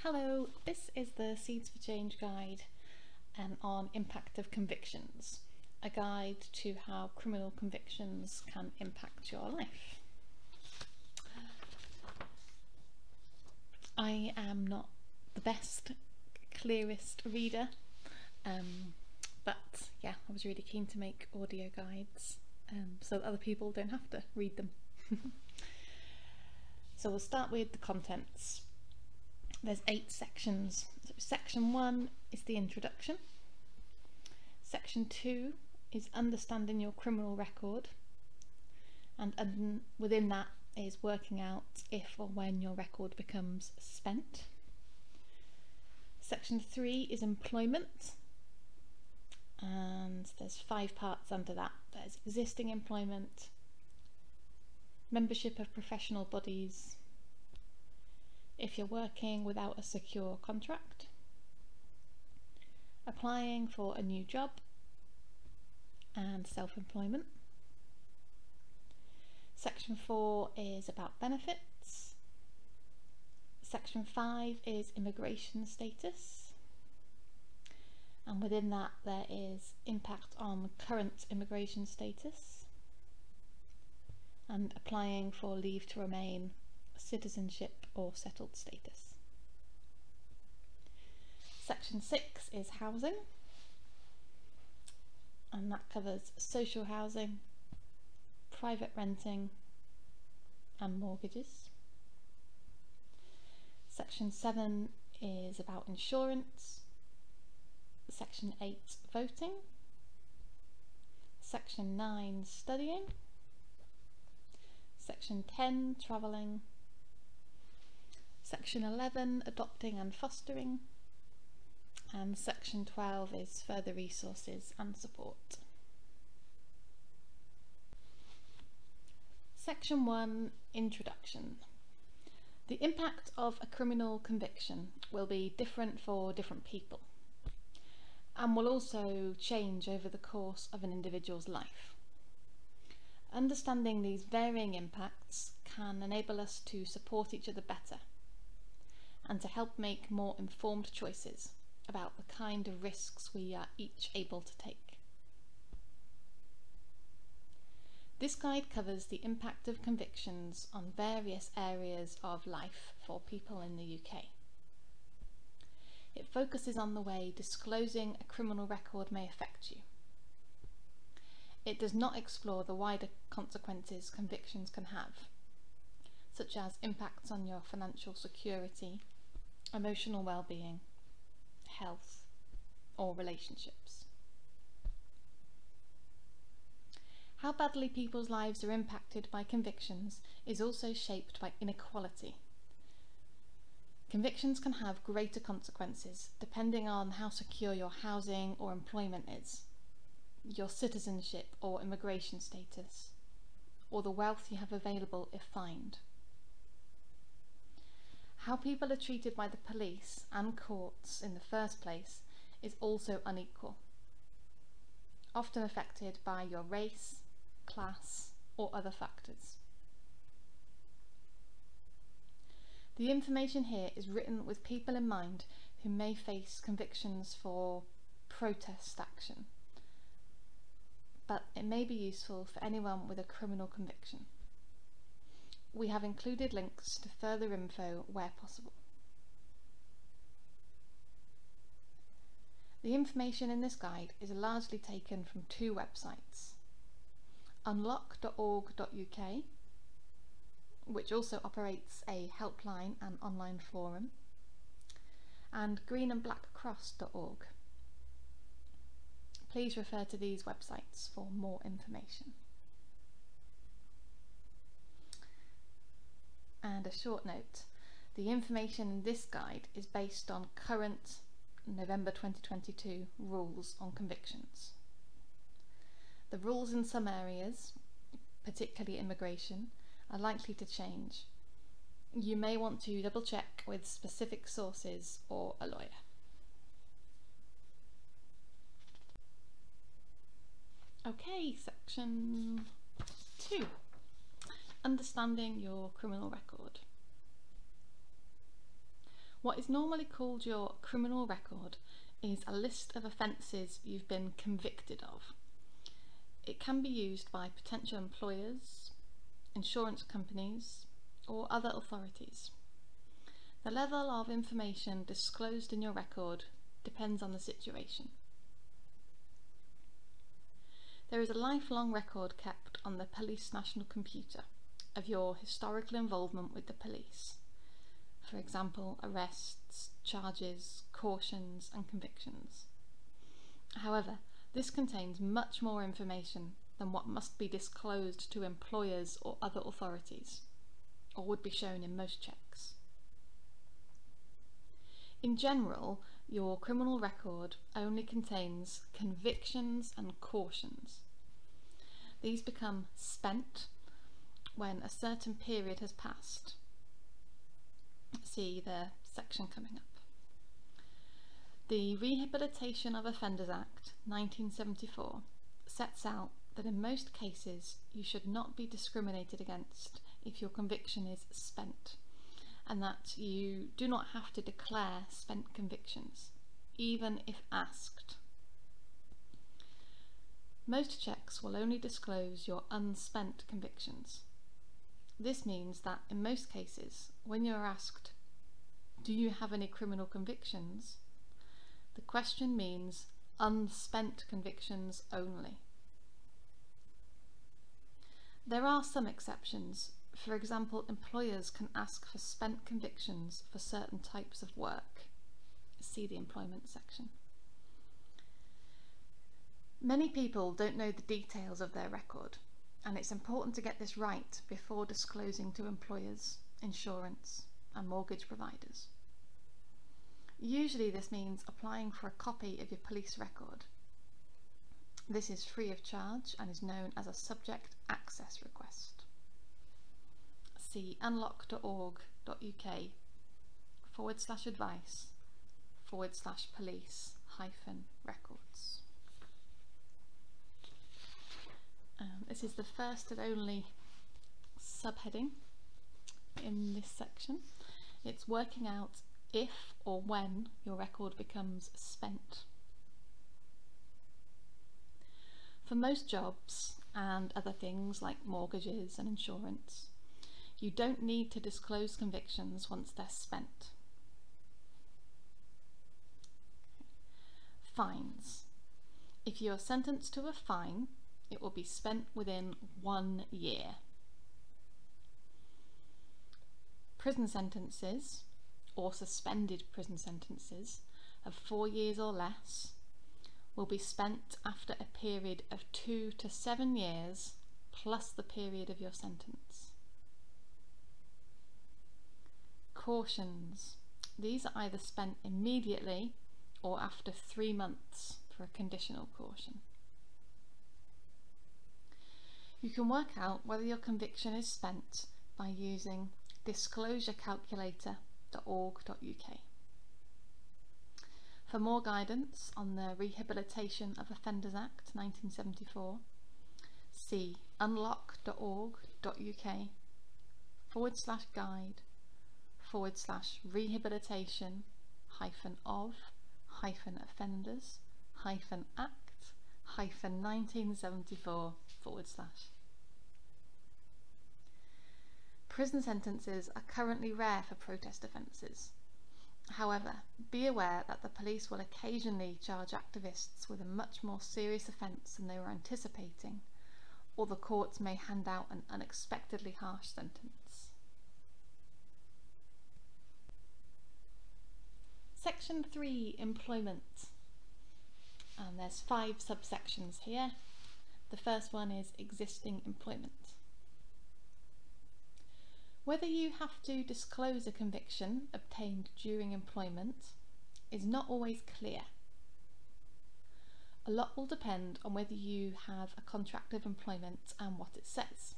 Hello, this is the Seeds for Change guide on impact of convictions, a guide to how criminal convictions can impact your life. I am not the best, clearest reader, but yeah, I was really keen to make audio guides so that other people don't have to read them. So we'll start with the contents. There's 8 sections. So section 1 is the introduction. Section 2 is understanding your criminal record, and within that is working out if or when your record becomes spent. Section 3 is employment, and there's 5 parts under that. There's existing employment, membership of professional bodies, if you're working without a secure contract, applying for a new job, and self-employment. Section 4 is about benefits. Section 5 is immigration status, and within that there is impact on current immigration status and applying for leave to remain, citizenship or settled status. Section 6 is housing, and that covers social housing, private renting and mortgages. Section 7 is about insurance. Section 8 voting. Section 9 studying. Section 10 travelling. Section 11 adopting and fostering, and Section 12 is further resources and support. Section 1 Introduction. The impact of a criminal conviction will be different for different people and will also change over the course of an individual's life. Understanding these varying impacts can enable us to support each other better and to help make more informed choices about the kind of risks we are each able to take. This guide covers the impact of convictions on various areas of life for people in the UK. It focuses on the way disclosing a criminal record may affect you. It does not explore the wider consequences convictions can have, such as impacts on your financial security, emotional well-being, health, or relationships. How badly people's lives are impacted by convictions is also shaped by inequality. Convictions can have greater consequences depending on how secure your housing or employment is, your citizenship or immigration status, or the wealth you have available if fined. How people are treated by the police and courts in the first place is also unequal, often affected by your race, class, or other factors. The information here is written with people in mind who may face convictions for protest action, but it may be useful for anyone with a criminal conviction. We have included links to further info where possible. The information in this guide is largely taken from 2 websites: unlock.org.uk, which also operates a helpline and online forum, and greenandblackcross.org. Please refer to these websites for more information. And a short note, the information in this guide is based on current November 2022 rules on convictions. The rules in some areas, particularly immigration, are likely to change. You may want to double check with specific sources or a lawyer. Okay, section 2. Understanding your criminal record. What is normally called your criminal record is a list of offences you've been convicted of. It can be used by potential employers, insurance companies, or other authorities. The level of information disclosed in your record depends on the situation. There is a lifelong record kept on the Police National Computer of your historical involvement with the police. For example, arrests, charges, cautions, and convictions. However, this contains much more information than what must be disclosed to employers or other authorities, or would be shown in most checks. In general, your criminal record only contains convictions and cautions. These become spent when a certain period has passed. See the section coming up. The Rehabilitation of Offenders Act 1974 sets out that in most cases you should not be discriminated against if your conviction is spent, and that you do not have to declare spent convictions, even if asked. Most checks will only disclose your unspent convictions. This means that in most cases, when you are asked, "Do you have any criminal convictions?" the question means unspent convictions only. There are some exceptions. For example, employers can ask for spent convictions for certain types of work. See the employment section. Many people don't know the details of their record, and it's important to get this right before disclosing to employers, insurance, and mortgage providers. Usually this means applying for a copy of your police record. This is free of charge and is known as a subject access request. See unlock.org.uk/advice/police-records. This is the first and only subheading in this section. It's working out if or when your record becomes spent. For most jobs and other things like mortgages and insurance, you don't need to disclose convictions once they're spent. Fines. If you are sentenced to a fine, it will be spent within 1 year. Prison sentences, or suspended prison sentences, of 4 years or less will be spent after a period of 2 to 7 years plus the period of your sentence. Cautions. These are either spent immediately or after 3 months for a conditional caution. You can work out whether your conviction is spent by using disclosurecalculator.org.uk. For more guidance on the Rehabilitation of Offenders Act 1974, see unlock.org.uk/guide/rehabilitation-of-Act-1974/. Prison sentences are currently rare for protest offences. However, be aware that the police will occasionally charge activists with a much more serious offence than they were anticipating, or the courts may hand out an unexpectedly harsh sentence. Section 3, Employment. And there's 5 subsections here. The first one is existing employment. Whether you have to disclose a conviction obtained during employment is not always clear. A lot will depend on whether you have a contract of employment and what it says.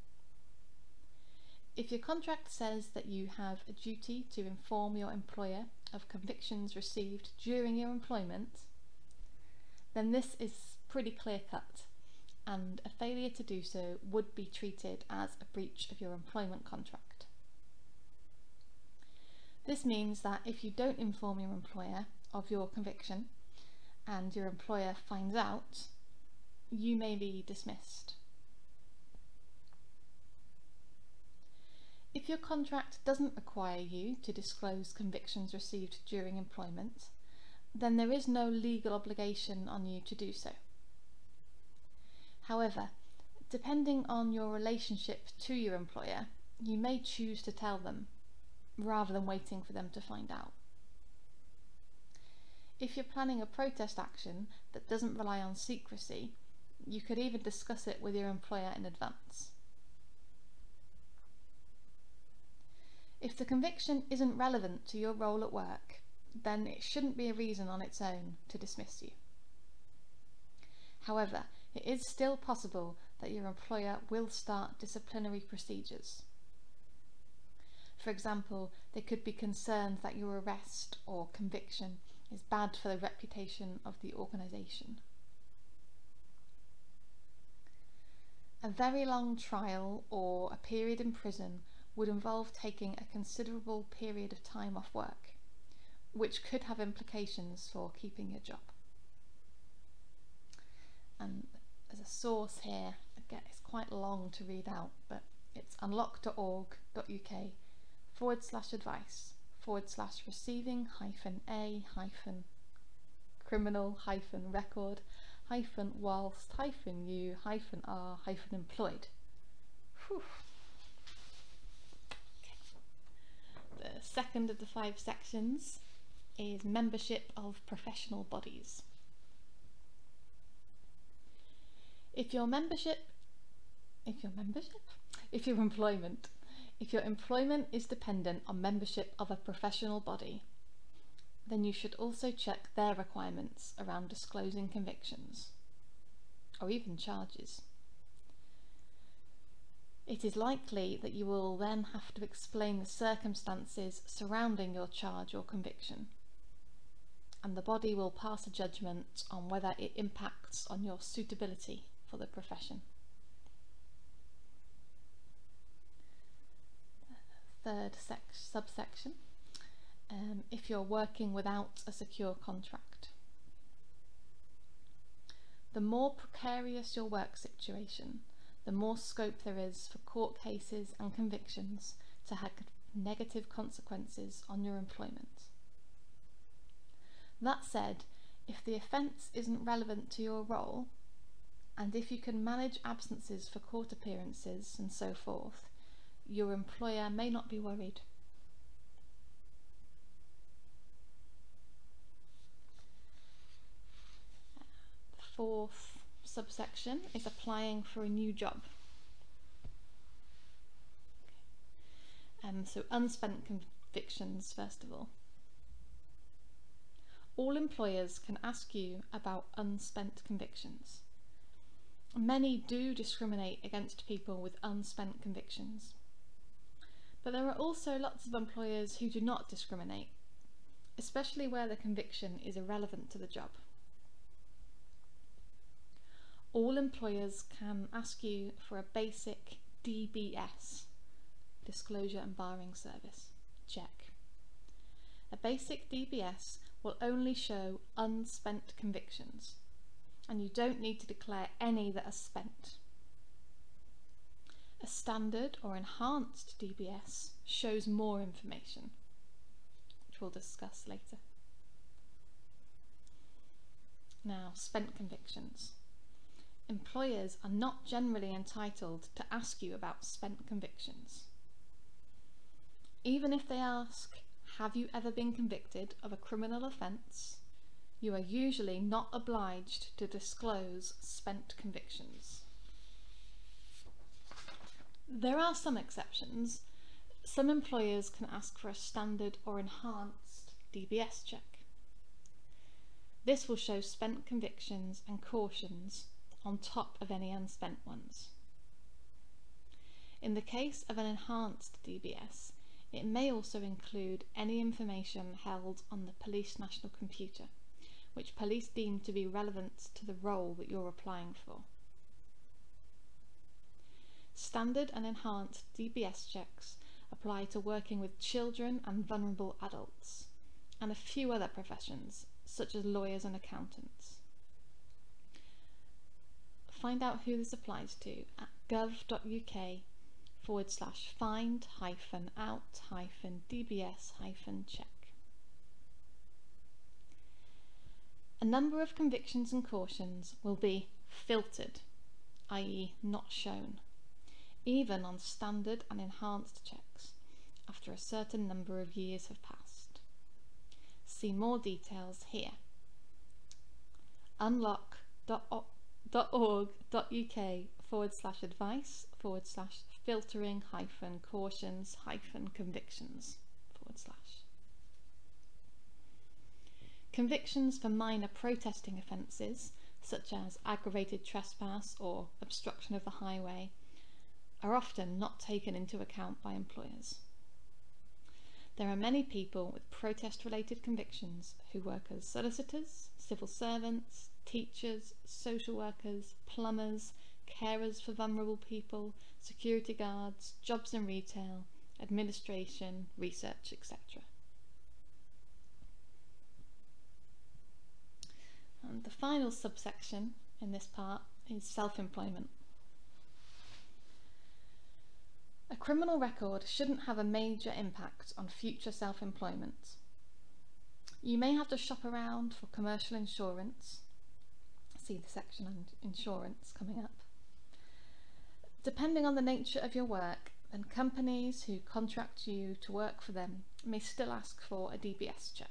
If your contract says that you have a duty to inform your employer of convictions received during your employment, then this is pretty clear-cut, and a failure to do so would be treated as a breach of your employment contract. This means that if you don't inform your employer of your conviction and your employer finds out, you may be dismissed. If your contract doesn't require you to disclose convictions received during employment, then there is no legal obligation on you to do so. However, depending on your relationship to your employer, you may choose to tell them, rather than waiting for them to find out. If you're planning a protest action that doesn't rely on secrecy, you could even discuss it with your employer in advance. If the conviction isn't relevant to your role at work, then it shouldn't be a reason on its own to dismiss you. However, it is still possible that your employer will start disciplinary procedures. For example, they could be concerned that your arrest or conviction is bad for the reputation of the organisation. A very long trial or a period in prison would involve taking a considerable period of time off work, which could have implications for keeping your job. And as a source here, again, it's quite long to read out, but it's unlock.uk/receiving-a-record-whilst-you-are-employed. Whew. The second of the 5 sections is membership of professional bodies. If your employment is dependent on membership of a professional body, then you should also check their requirements around disclosing convictions, or even charges. It is likely that you will then have to explain the circumstances surrounding your charge or conviction, and the body will pass a judgment on whether it impacts on your suitability for the profession. Third subsection, if you're working without a secure contract. The more precarious your work situation, the more scope there is for court cases and convictions to have negative consequences on your employment. That said, if the offence isn't relevant to your role, and if you can manage absences for court appearances and so forth, your employer may not be worried. The fourth subsection is applying for a new job. So unspent convictions, first of all. All employers can ask you about unspent convictions. Many do discriminate against people with unspent convictions. But there are also lots of employers who do not discriminate, especially where the conviction is irrelevant to the job. All employers can ask you for a basic DBS, Disclosure and Barring Service, check. A basic DBS will only show unspent convictions, and you don't need to declare any that are spent. A standard or enhanced DBS shows more information, which we'll discuss later. Now, spent convictions. Employers are not generally entitled to ask you about spent convictions. Even if they ask, have you ever been convicted of a criminal offence, you are usually not obliged to disclose spent convictions. There are some exceptions. Some employers can ask for a standard or enhanced DBS check. This will show spent convictions and cautions on top of any unspent ones. In the case of an enhanced DBS, it may also include any information held on the police national computer, which police deem to be relevant to the role that you're applying for. Standard and enhanced DBS checks apply to working with children and vulnerable adults, and a few other professions, such as lawyers and accountants. Find out who this applies to at gov.uk/find-out-dbs-check. A number of convictions and cautions will be filtered, i.e. not shown, even on standard and enhanced checks, after a certain number of years have passed. See more details here. unlock.org.uk/advice/filtering-cautions-convictions/. Convictions for minor protesting offences, such as aggravated trespass or obstruction of the highway, are often not taken into account by employers. There are many people with protest-related convictions who work as solicitors, civil servants, teachers, social workers, plumbers, carers for vulnerable people, security guards, jobs in retail, administration, research, etc. And the final subsection in this part is self-employment. A criminal record shouldn't have a major impact on future self-employment. You may have to shop around for commercial insurance. See the section on insurance coming up. Depending on the nature of your work, then companies who contract you to work for them may still ask for a DBS check.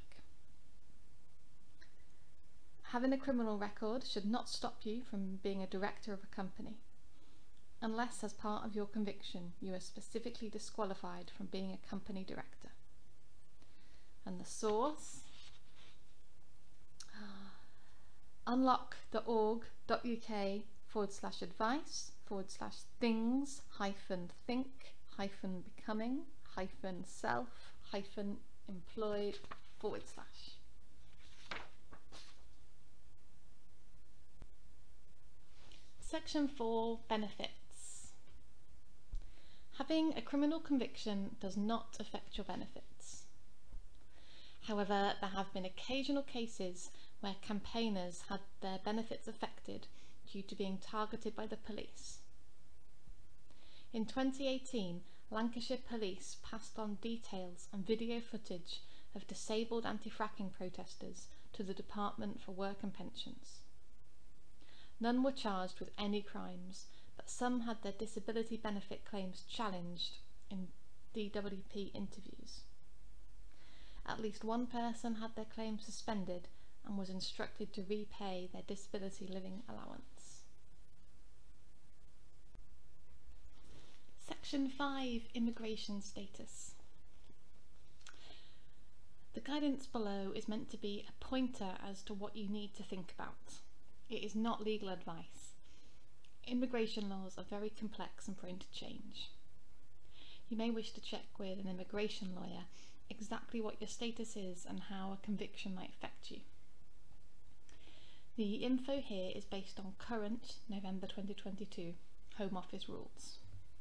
Having a criminal record should not stop you from being a director of a company, unless as part of your conviction you are specifically disqualified from being a company director. And the source, unlock.org.uk/advice/things-think-becoming-self-employed/. Section 4, benefits. Having a criminal conviction does not affect your benefits. However, there have been occasional cases where campaigners had their benefits affected due to being targeted by the police. In 2018, Lancashire Police passed on details and video footage of disabled anti-fracking protesters to the Department for Work and Pensions. None were charged with any crimes, but some had their disability benefit claims challenged in DWP interviews. At least one person had their claim suspended and was instructed to repay their disability living allowance. Section 5, immigration status. The guidance below is meant to be a pointer as to what you need to think about. It is not legal advice. Immigration laws are very complex and prone to change. You may wish to check with an immigration lawyer exactly what your status is and how a conviction might affect you. The info here is based on current November 2022 Home Office rules.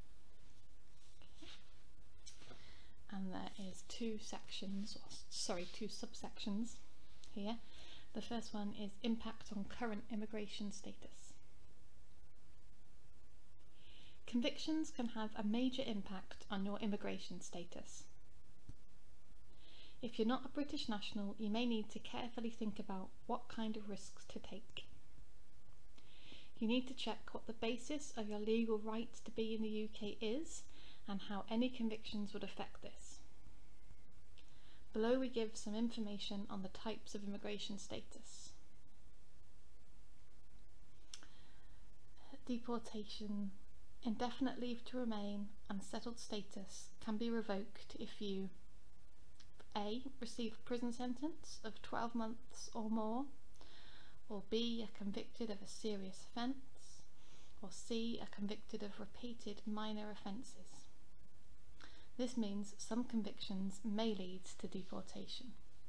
And there is two subsections here. The first one is impact on current immigration status. Convictions can have a major impact on your immigration status. If you're not a British national, you may need to carefully think about what kind of risks to take. You need to check what the basis of your legal right to be in the UK is and how any convictions would affect this. Below we give some information on the types of immigration status. Deportation, indefinite leave to remain, and settled status can be revoked if you A. receive a prison sentence of 12 months or more, or B. are convicted of a serious offence, or C. are convicted of repeated minor offences. This means some convictions may lead to deportation.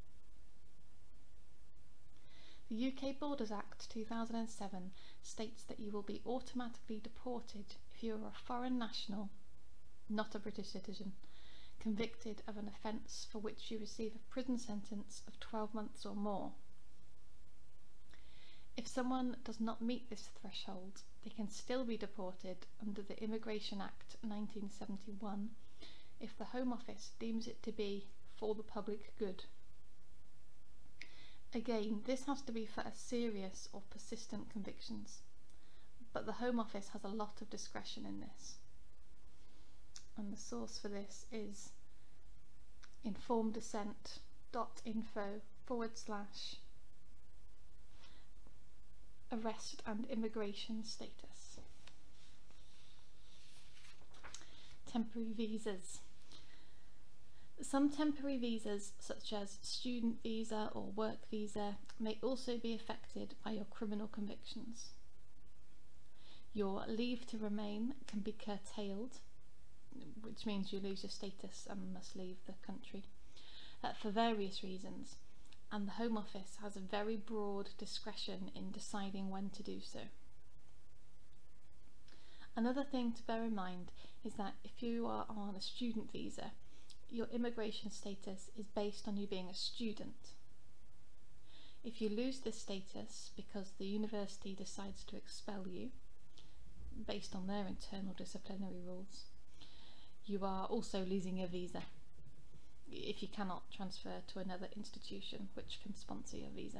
The UK Borders Act 2007 states that you will be automatically deported if you are a foreign national, not a British citizen, convicted of an offence for which you receive a prison sentence of 12 months or more. If someone does not meet this threshold, they can still be deported under the Immigration Act 1971 if the Home Office deems it to be for the public good. Again, this has to be for a serious or persistent convictions, but the Home Office has a lot of discretion in this. And the source for this is informeddescent.info/arrest and immigration status. Temporary visas. Some temporary visas, such as student visa or work visa, may also be affected by your criminal convictions. Your leave to remain can be curtailed, which means you lose your status and must leave the country, for various reasons, and the Home Office has a very broad discretion in deciding when to do so. Another thing to bear in mind is that if you are on a student visa, your immigration status is based on you being a student. If you lose this status because the university decides to expel you, based on their internal disciplinary rules, you are also losing your visa if you cannot transfer to another institution which can sponsor your visa.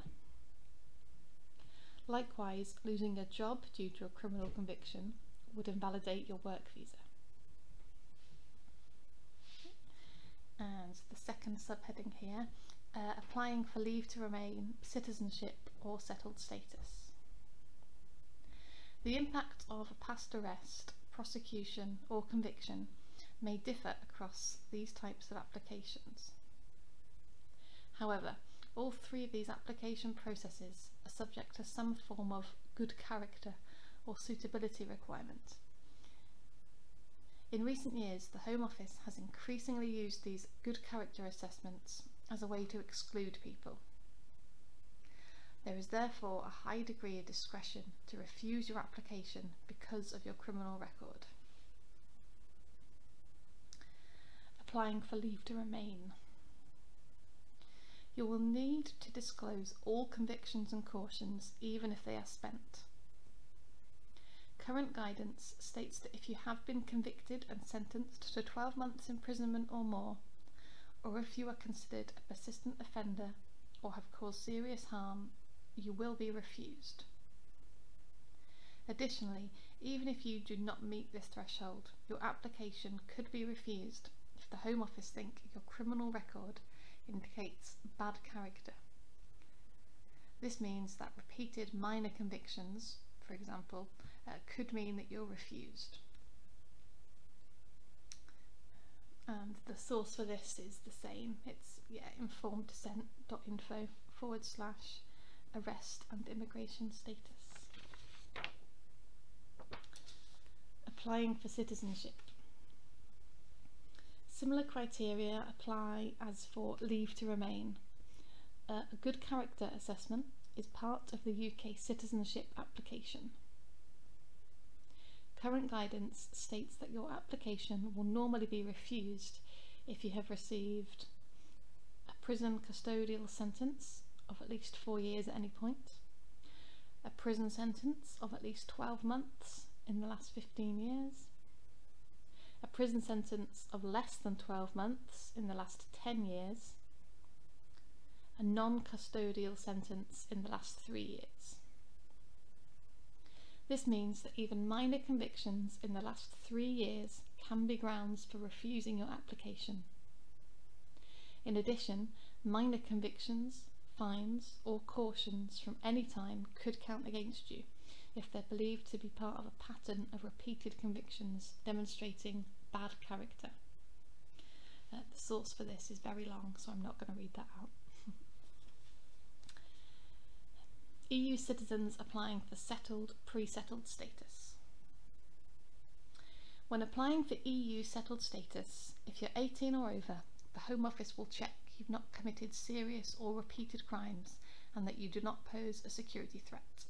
Likewise, losing a job due to a criminal conviction would invalidate your work visa. And the second subheading here, applying for leave to remain, citizenship or settled status. The impact of a past arrest, prosecution or conviction may differ across these types of applications. However, all three of these application processes are subject to some form of good character or suitability requirement. In recent years, the Home Office has increasingly used these good character assessments as a way to exclude people. There is therefore a high degree of discretion to refuse your application because of your criminal record. Applying for leave to remain. You will need to disclose all convictions and cautions, even if they are spent. Current guidance states that if you have been convicted and sentenced to 12 months imprisonment or more, or if you are considered a persistent offender or have caused serious harm, you will be refused. Additionally, even if you do not meet this threshold, your application could be refused if the Home Office think your criminal record indicates bad character. This means that repeated minor convictions, for example, could mean that you're refused. And the source for this is the same. It's informeddescent.info/arrest and immigration status. Applying for citizenship. Similar criteria apply as for leave to remain. A good character assessment is part of the UK citizenship application. Current guidance states that your application will normally be refused if you have received a prison custodial sentence of at least 4 years at any point, a prison sentence of at least 12 months in the last 15 years, a prison sentence of less than 12 months in the last 10 years, a non-custodial sentence in the last 3 years. This means that even minor convictions in the last 3 years can be grounds for refusing your application. In addition, minor convictions, fines or cautions from any time could count against you if they're believed to be part of a pattern of repeated convictions demonstrating bad character. The source for this is very long, so I'm not going to read that out. EU citizens applying for settled, pre-settled status. When applying for EU settled status, if you're 18 or over, the Home Office will check you've not committed serious or repeated crimes and that you do not pose a security threat.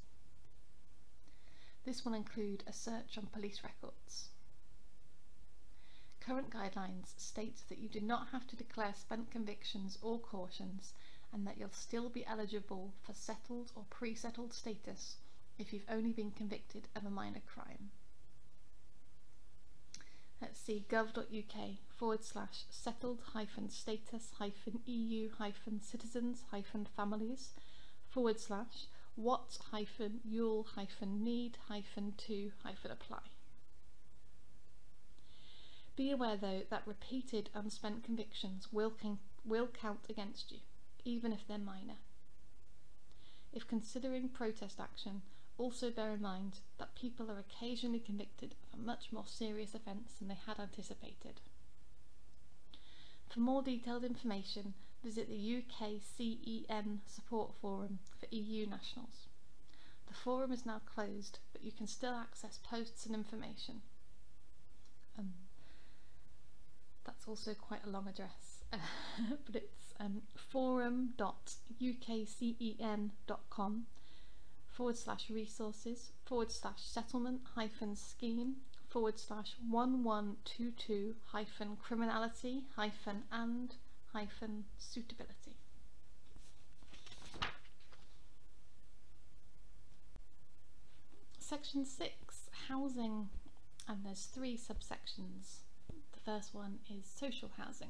This will include a search on police records. current guidelines state that you do not have to declare spent convictions or cautions, and that you'll still be eligible for settled or pre-settled status if you've only been convicted of a minor crime. Let's see, gov.uk/settled-status-EU-families/what-you'll-need-to-apply. Be aware though that repeated unspent convictions will count against you, even if they're minor. If considering protest action, also bear in mind that people are occasionally convicted of a much more serious offence than they had anticipated. For more detailed information, visit the UKCEN Support Forum for EU nationals. The forum is now closed, but you can still access posts and information. That's also quite a long address, but it's forum.ukcen.com/resources/settlement-scheme/one-one-two-two-criminality-and-suitability. Section 6, housing, and there's 3 subsections. The first one is social housing.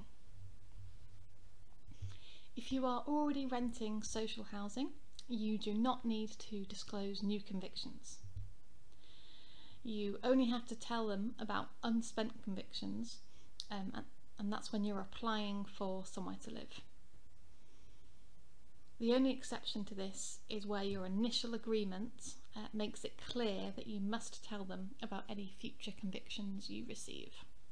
If you are already renting social housing, you do not need to disclose new convictions. You only have to tell them about unspent convictions, and that's when you're applying for somewhere to live. The only exception to this is where your initial agreement makes it clear that you must tell them about any future convictions you receive.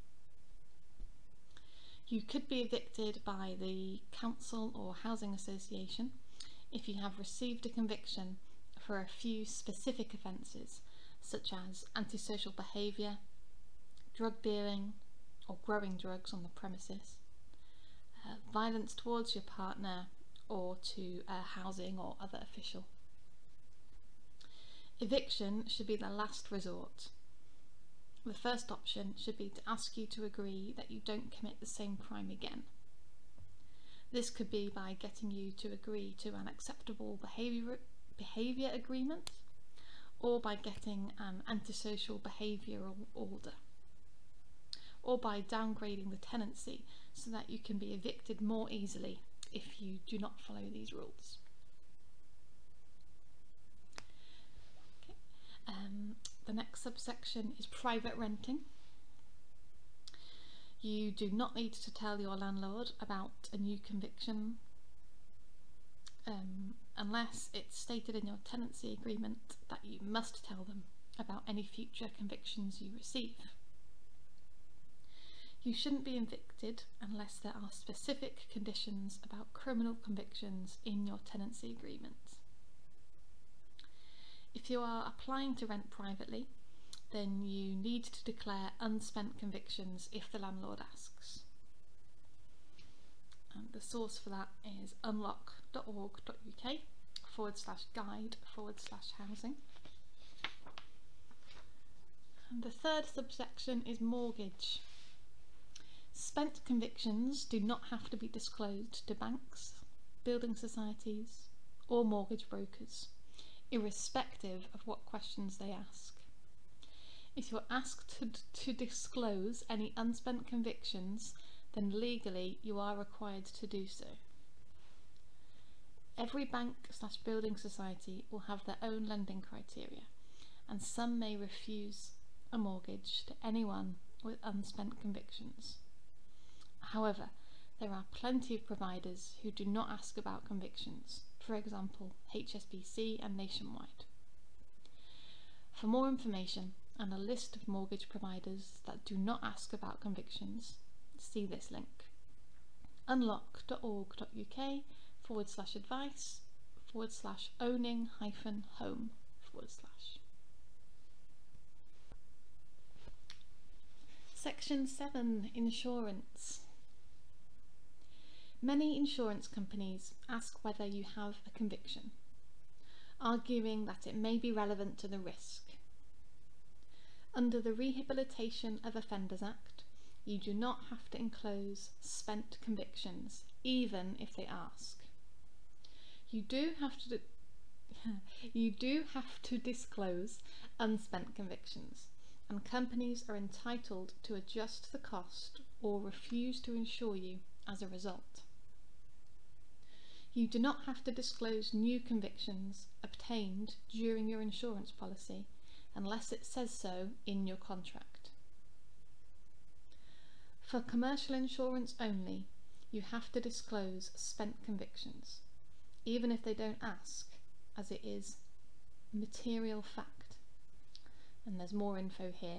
You could be evicted by the council or housing association if you have received a conviction for a few specific offences, such as antisocial behaviour, drug dealing or growing drugs on the premises, violence towards your partner or to a housing or other official. Eviction should be the last resort. The first option should be to ask you to agree that you don't commit the same crime again. This could be by getting you to agree to an acceptable behaviour agreement, or by getting an antisocial behavioural order, or by downgrading the tenancy so that you can be evicted more easily if you do not follow these rules. The next subsection is private renting. You do not need to tell your landlord about a new conviction unless it's stated in your tenancy agreement that you must tell them about any future convictions you receive. You shouldn't be evicted unless there are specific conditions about criminal convictions in your tenancy agreement. If you are applying to rent privately, then you need to declare unspent convictions if the landlord asks. And the source for that is unlock.org.uk/guide/housing. And the third subsection is mortgage. Spent convictions do not have to be disclosed to banks, building societies, or mortgage brokers, irrespective of what questions they ask. If you're asked to disclose any unspent convictions, then legally you are required to do so. Every bank/building society will have their own lending criteria, and some may refuse a mortgage to anyone with unspent convictions. However, there are plenty of providers who do not ask about convictions, for example HSBC and Nationwide. For more information and a list of mortgage providers that do not ask about convictions, see this link: unlock.org.uk/advice/owning-home/. Section 7, insurance. Many insurance companies ask whether you have a conviction, arguing that it may be relevant to the risk. Under the Rehabilitation of Offenders Act, you do not have to enclose spent convictions, even if they ask. You do have to disclose unspent convictions, and companies are entitled to adjust the cost or refuse to insure you as a result. You do not have to disclose new convictions obtained during your insurance policy unless it says so in your contract. For commercial insurance only, you have to disclose spent convictions, even if they don't ask, as it is material fact. And there's more info here,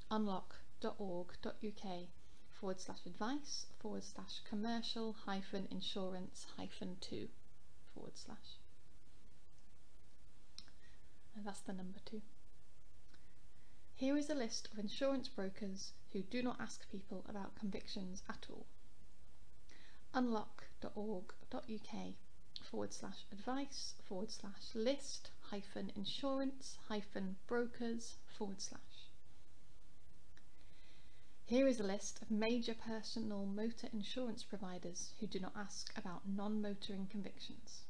unlock.org.uk/advice/commercial-insurance-2/. And that's the number 2. Here is a list of insurance brokers who do not ask people about convictions at all. unlock.org.uk/advice/list-insurance-brokers/. Here is a list of major personal motor insurance providers who do not ask about non-motoring convictions.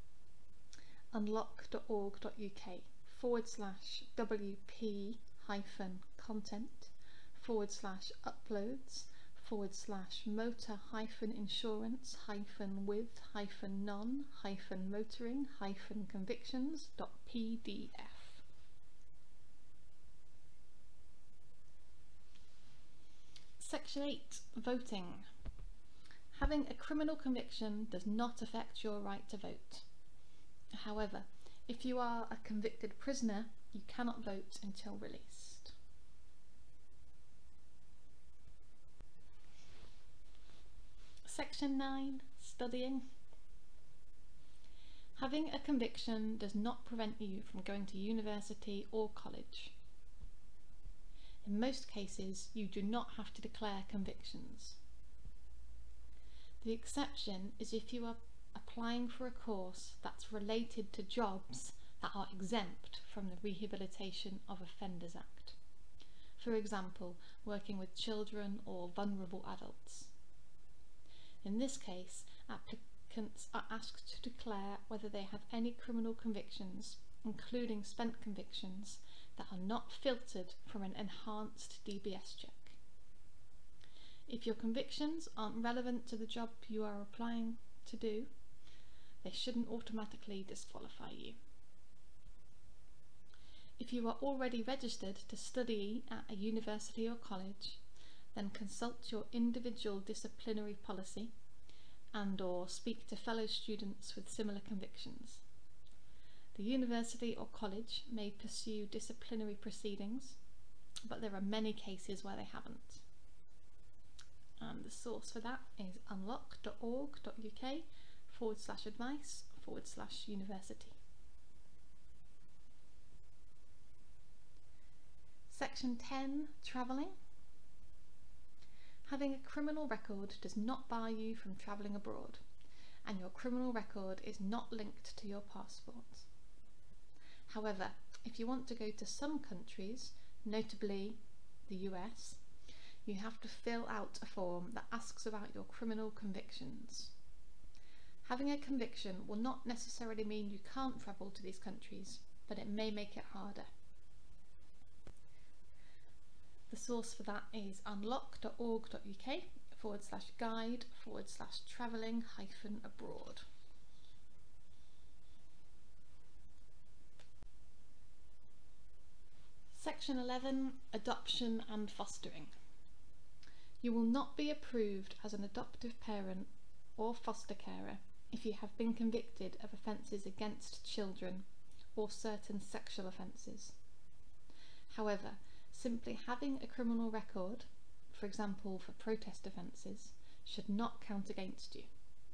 unlock.org.uk/wp-content/uploads/motor-insurance-with-non-motoring-convictions.pdf. Section 8. Voting. Having a criminal conviction does not affect your right to vote. However, if you are a convicted prisoner, you cannot vote until released. Section 9. Studying. Having a conviction does not prevent you from going to university or college. In most cases, you do not have to declare convictions. The exception is if you are applying for a course that's related to jobs that are exempt from the Rehabilitation of Offenders Act. For example, working with children or vulnerable adults. In this case, applicants are asked to declare whether they have any criminal convictions, including spent convictions, that are not filtered from an enhanced DBS check. If your convictions aren't relevant to the job you are applying to do, they shouldn't automatically disqualify you. If you are already registered to study at a university or college, then consult your individual disciplinary policy and/or speak to fellow students with similar convictions. The university or college may pursue disciplinary proceedings, but there are many cases where they haven't. And the source for that is unlock.org.uk/advice/university. Section 10. Travelling. Having a criminal record does not bar you from travelling abroad, and your criminal record is not linked to your passport. However, if you want to go to some countries, notably the US, you have to fill out a form that asks about your criminal convictions. Having a conviction will not necessarily mean you can't travel to these countries, but it may make it harder. The source for that is unlock.org.uk/guide/travelling-abroad. Section 11. Adoption and fostering. You will not be approved as an adoptive parent or foster carer if you have been convicted of offences against children or certain sexual offences. However, simply having a criminal record, for example for protest offences, should not count against you.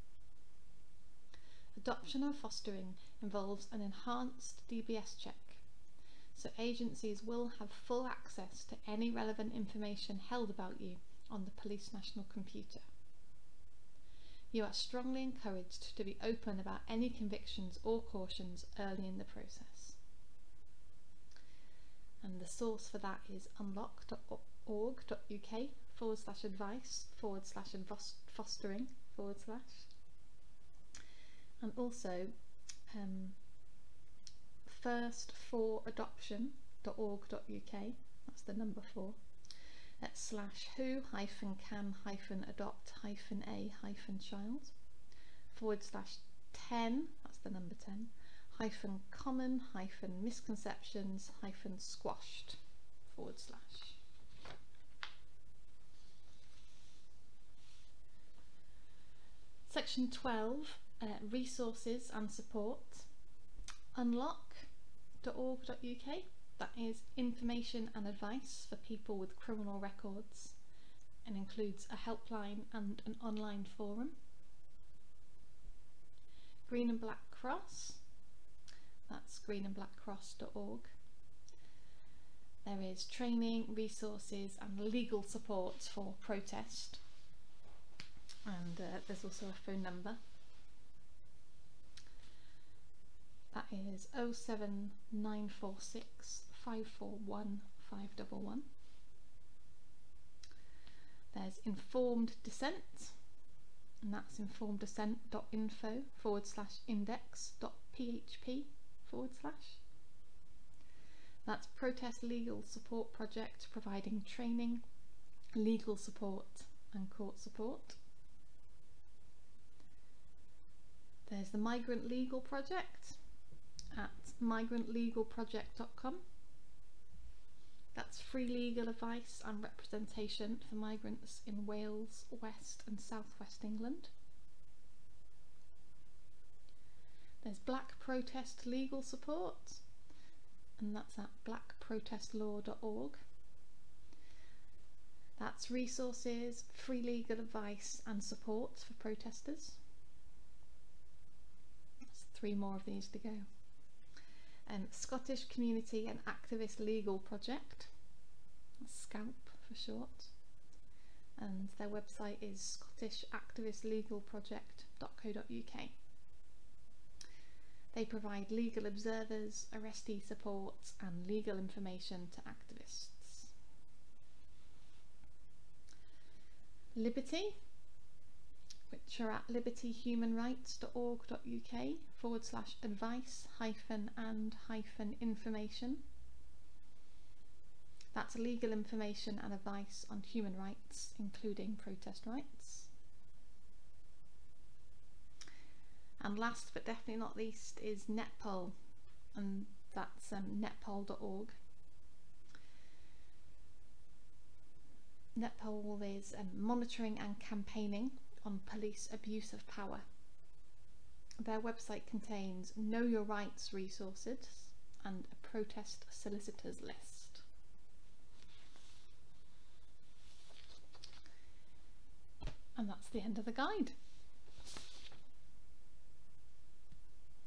Adoption and fostering involves an enhanced DBS check, so agencies will have full access to any relevant information held about you on the Police National Computer. You are strongly encouraged to be open about any convictions or cautions early in the process. And the source for that is unlock.org.uk /advice /fostering / and also firstforadoption.org.uk, that's the number 4, /who-can-adopt-a-child /10, that's the number 10, -common-misconceptions-squashed /. Section 12, resources and support. Unlock.org.uk, that is information and advice for people with criminal records and includes a helpline and an online forum. Green and Black Cross, that's greenandblackcross.org. There is training, resources and legal support for protest, and there's also a phone number. That is 07946 541 511. There's Informed Dissent, and that's informeddissent.info /index.php /. That's Protest Legal Support Project, providing training, legal support and court support. There's the Migrant Legal Project at migrantlegalproject.com. That's free legal advice and representation for migrants in Wales, West and South West England. There's Black Protest Legal Support, and that's at blackprotestlaw.org. That's resources, free legal advice and support for protesters. That's 3 more of these to go. Scottish Community and Activist Legal Project, SCALP for short, and their website is scottishactivistlegalproject.co.uk. They provide legal observers, arrestee support and legal information to activists. Liberty, which are at libertyhumanrights.org.uk /advice-and-information. That's legal information and advice on human rights, including protest rights. And last but definitely not least is Netpol, and that's netpol.org. Netpol is monitoring and campaigning on police abuse of power. Their website contains Know Your Rights resources and a protest solicitors list. And that's the end of the guide.